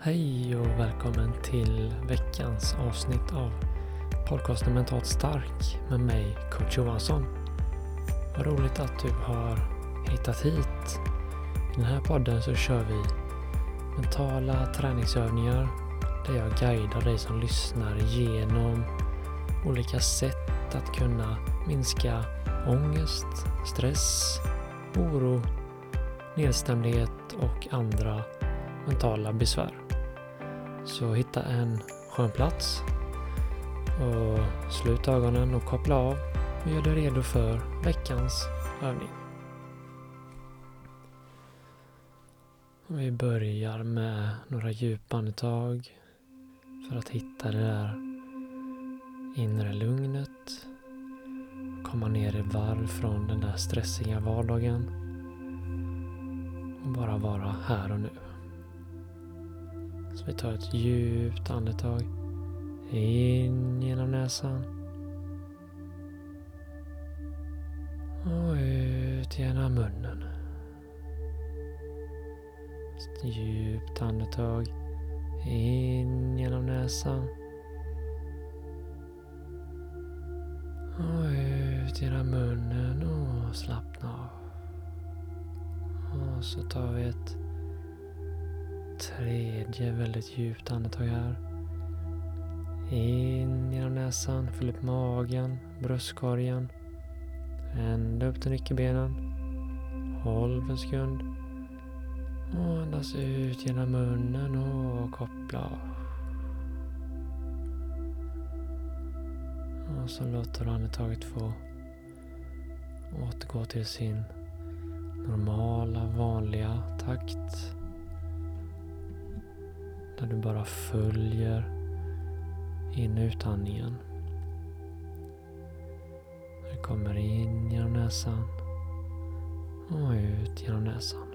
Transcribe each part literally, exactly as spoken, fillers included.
Hej och välkommen till veckans avsnitt av podcasten Mentalt Stark med mig, Coach Johansson. Vad roligt att du har hittat hit. I den här podden så kör vi mentala träningsövningar där jag guidar dig som lyssnar genom olika sätt att kunna minska ångest, stress, oro, nedstämdhet och andra mentala besvär. Så hitta en skön plats och slut ögonen och koppla av och gör dig redo för veckans övning. Och vi börjar med några djupa andetag för att hitta det där inre lugnet. Komma ner i varv från den där stressiga vardagen och bara vara här och nu. Så vi tar ett djupt andetag in genom näsan och ut genom munnen. Ett djupt andetag in genom näsan och ut genom munnen och slappna av. Och så tar vi ett tredje väldigt djupt andetag här. In genom näsan, fyll upp magen, bröstkorgen. Ända upp till nyckelbenen. Håll för en sekund. Och andas ut genom munnen och koppla av. Och så låter du andetaget få återgå till sin normala, vanliga takt. Där du bara följer in utandningen. Du kommer in genom näsan och ut genom näsan.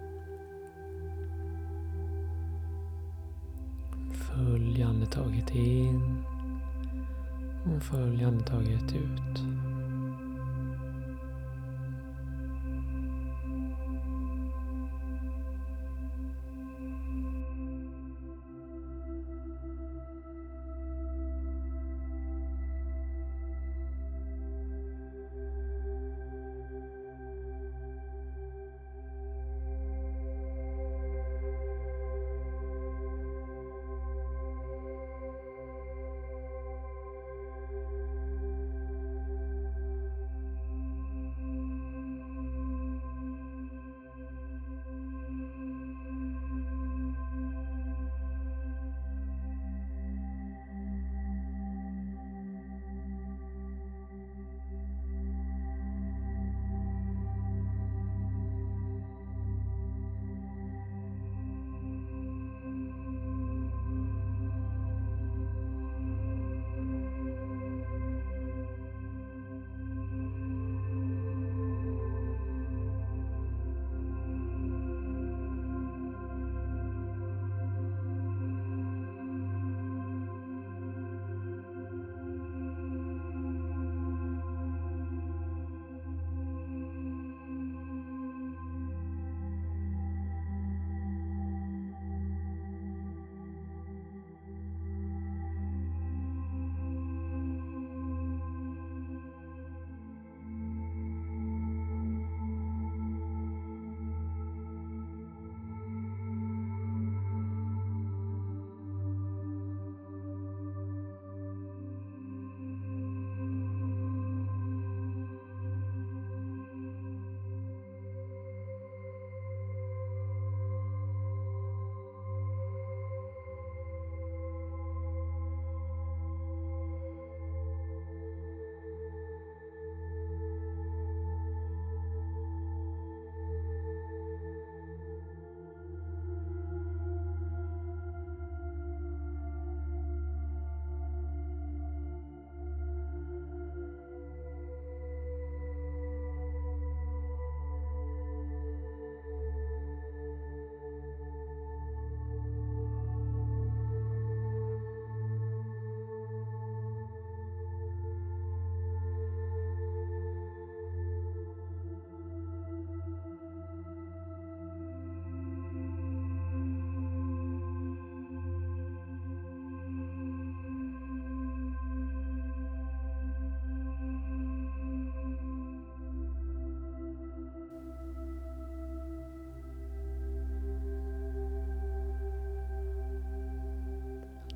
Följ andetaget in och följ andetaget ut.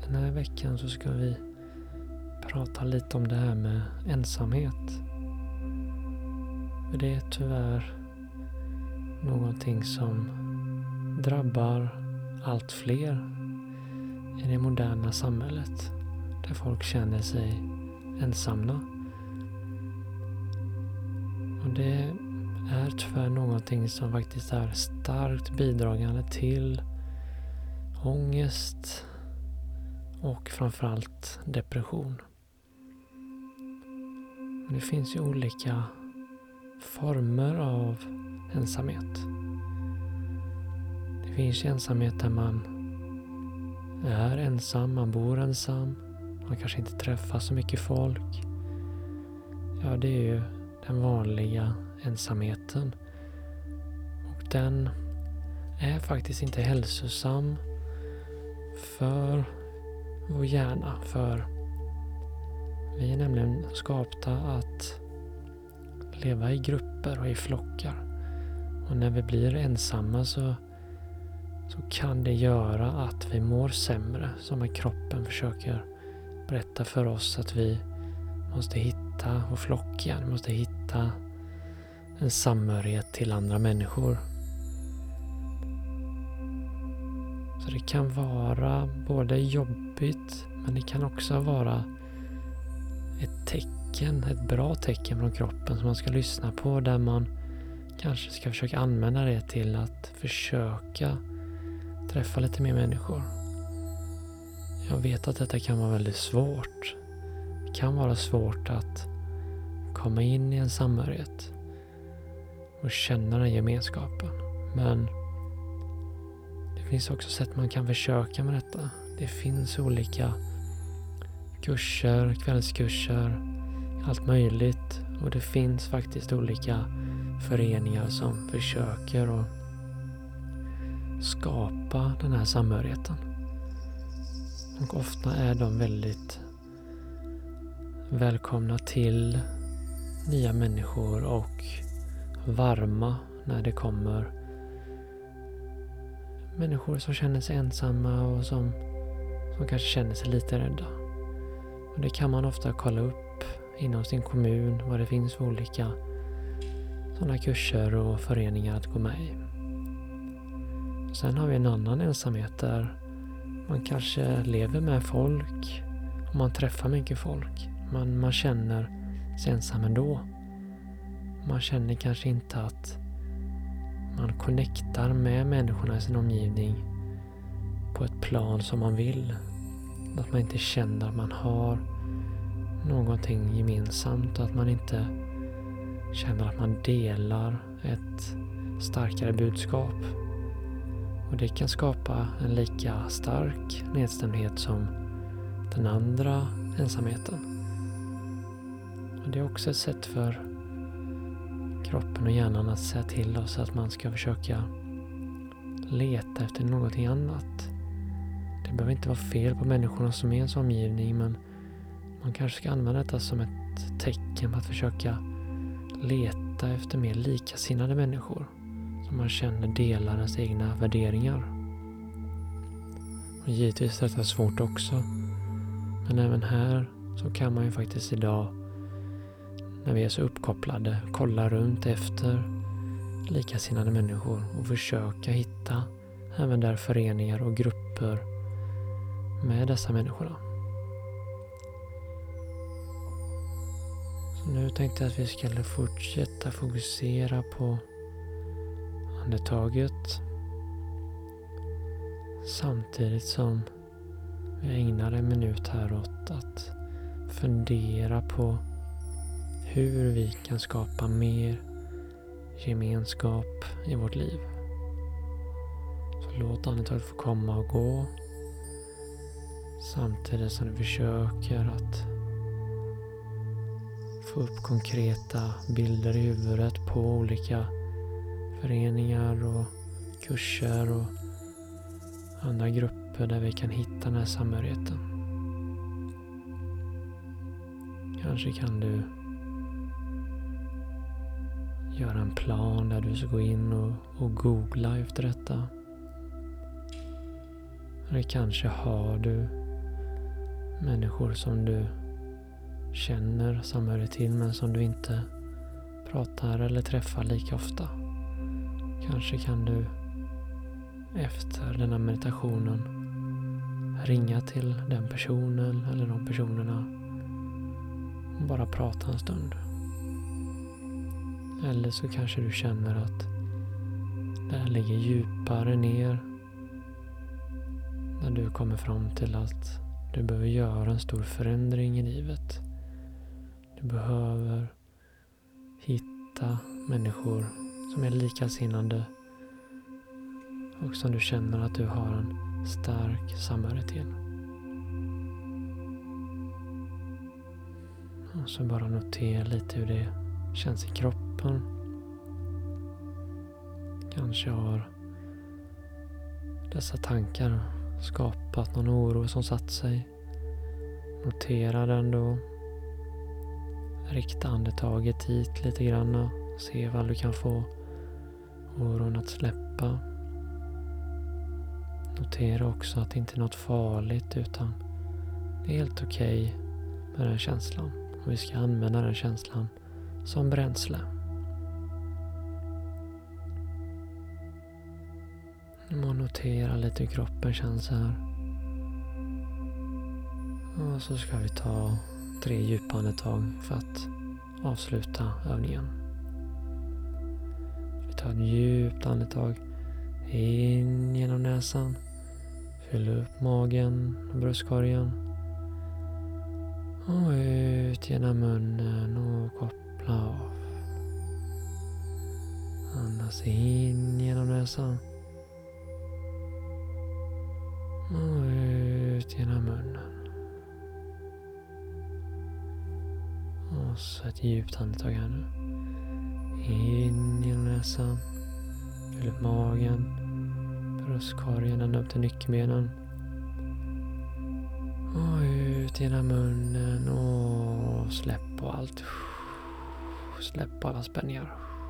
Den här veckan så ska vi prata lite om det här med ensamhet. För det är tyvärr någonting som drabbar allt fler i det moderna samhället, där folk känner sig ensamma. Och det är tyvärr någonting som faktiskt är starkt bidragande till ångest och framförallt depression. Det finns ju olika former av ensamhet. Det finns ensamhet där man är ensam, man bor ensam, man kanske inte träffar så mycket folk. Ja, det är ju den vanliga ensamheten. Och den är faktiskt inte hälsosam för vår hjärna. För vi är nämligen skapta att leva i grupper och i flockar. Och när vi blir ensamma så, så kan det göra att vi mår sämre. Som att kroppen försöker berätta för oss att vi måste hitta vår flock igen. Vi måste hitta en samhörighet till andra människor. Så det kan vara både jobbigt, men det kan också vara ett tecken, ett bra tecken från kroppen som man ska lyssna på, där man kanske ska försöka använda det till att försöka träffa lite mer människor. Jag vet att detta kan vara väldigt svårt. Det kan vara svårt att komma in i en samhörighet och känna den gemenskapen. Men det finns också sätt man kan försöka med detta. Det finns olika kurser, kvällskurser, allt möjligt. Och det finns faktiskt olika föreningar som försöker att skapa den här samhörigheten. Och ofta är de väldigt välkomna till nya människor och varma när det kommer människor som känner sig ensamma och som, som kanske känner sig lite rädda. Och det kan man ofta kolla upp inom sin kommun vad det finns för olika sådana kurser och föreningar att gå med i. Och sen har vi en annan ensamhet där man kanske lever med folk och man träffar mycket folk. Man, man känner sig ensam ändå. Man känner kanske inte att man connectar med människorna i sin omgivning på ett plan som man vill. Att man inte känner att man har någonting gemensamt och att man inte känner att man delar ett starkare budskap. Och det kan skapa en lika stark nedstämdhet som den andra ensamheten. Och det är också ett sätt för kroppen och hjärnan att säga till oss att man ska försöka leta efter någonting annat. Det behöver inte vara fel på människorna som är i ens omgivning, men man kanske ska använda detta som ett tecken på att försöka leta efter mer likasinnade människor som man känner delar ens egna värderingar. Och givetvis är detta svårt också, men även här så kan man ju faktiskt idag, när vi är så uppkopplade, kolla runt efter likasinnade människor och försöka hitta även där föreningar och grupper med dessa människorna. Så nu tänkte jag att vi skulle fortsätta fokusera på andetaget samtidigt som vi ägnar en minut här åt att fundera på hur vi kan skapa mer gemenskap i vårt liv. Så låt andetaget få komma och gå samtidigt som du försöker att få upp konkreta bilder i huvudet på olika föreningar och kurser och andra grupper där vi kan hitta den här samhörigheten. Kanske kan du göra en plan där du ska gå in och, och googla efter detta. Eller kanske har du människor som du känner samhörighet till men som du inte pratar eller träffar lika ofta. Kanske kan du efter denna meditationen ringa till den personen eller de personerna och bara prata en stund. Eller så kanske du känner att det här ligger djupare ner, när du kommer fram till att du behöver göra en stor förändring i livet. Du behöver hitta människor som är likasinnande och som du känner att du har en stark samhörighet till. Och så bara notera lite hur det känns i kroppen. Kanske har dessa tankar skapat någon oro som satt sig. Notera den då. Rikta andetaget hit lite grann. Se vad du kan få oron att släppa. Notera också att det inte är något farligt, utan det är helt okej med den känslan. Och vi ska använda den känslan som bränsle. Nu må notera lite hur kroppen känns här. Och så ska vi ta tre djupa andetag för att avsluta övningen. Vi tar ett djupt andetag in genom näsan. Fyll upp magen och bröstkorgen. Och ut genom munnen och koppla av. Andas in genom näsan. Och ut genom munnen. Och så ett djupt andetag här nu. In genom näsan. Fyll upp magen. Bröstkorgen ända upp till nyckelbenen. Och ut genom munnen och släpp på allt. Släpp på alla spänningar.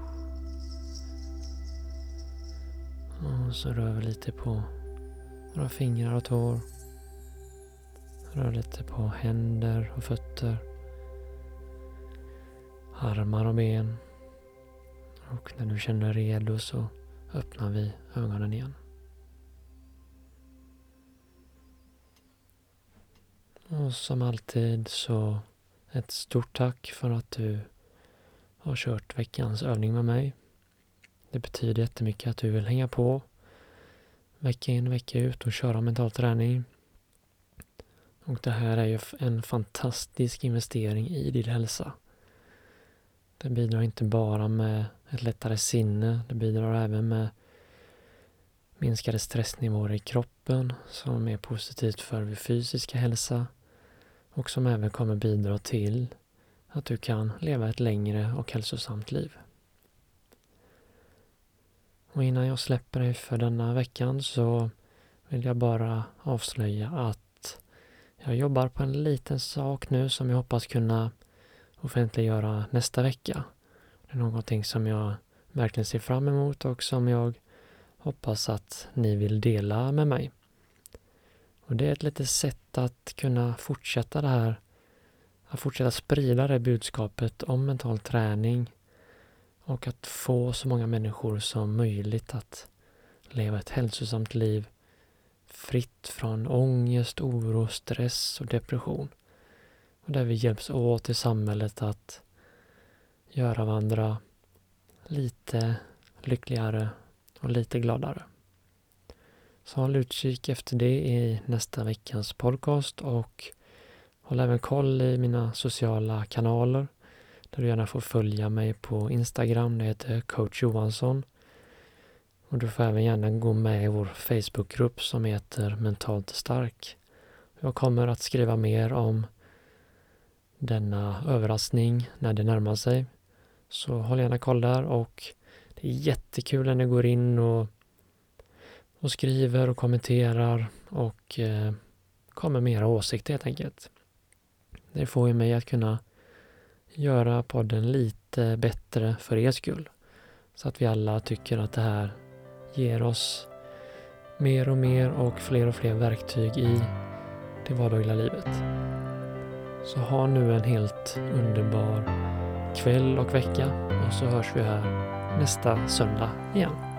Och så rör vi lite på våra fingrar och tår. Rör lite på händer och fötter. Armar och ben. Och när du känner dig redo så öppnar vi ögonen igen. Och som alltid så ett stort tack för att du har kört veckans övning med mig. Det betyder jättemycket att du vill hänga på vecka in, vecka ut och köra mental träning. Och det här är ju en fantastisk investering i din hälsa. Det bidrar inte bara med ett lättare sinne, det bidrar även med minskade stressnivåer i kroppen som är positivt för din fysiska hälsa och som även kommer bidra till att du kan leva ett längre och hälsosamt liv. Och innan jag släpper dig för denna veckan så vill jag bara avslöja att jag jobbar på en liten sak nu som jag hoppas kunna offentliggöra nästa vecka. Det är någonting som jag verkligen ser fram emot och som jag hoppas att ni vill dela med mig. Och det är ett litet sätt att kunna fortsätta det här, att fortsätta sprida det budskapet om mental träning och att få så många människor som möjligt att leva ett hälsosamt liv fritt från ångest, oro, stress och depression. Och där vi hjälps åt i samhället att göra varandra lite lyckligare och lite gladare. Så håll utkik efter det i nästa veckans podcast och håll även koll i mina sociala kanaler där du gärna får följa mig på Instagram. Det heter Coach Johansson. Och du får även gärna gå med i vår Facebookgrupp som heter Mentalt Stark. Jag kommer att skriva mer om denna överraskning när det närmar sig. Så håll gärna koll där och det är jättekul när ni går in och, och skriver och kommenterar och eh, kommer med era åsikter helt enkelt. Det får ju mig att kunna göra podden lite bättre för er skull. Så att vi alla tycker att det här ger oss mer och mer och fler och fler verktyg i det vardagliga livet. Så ha nu en helt underbar kväll och vecka och så hörs vi här nästa söndag igen.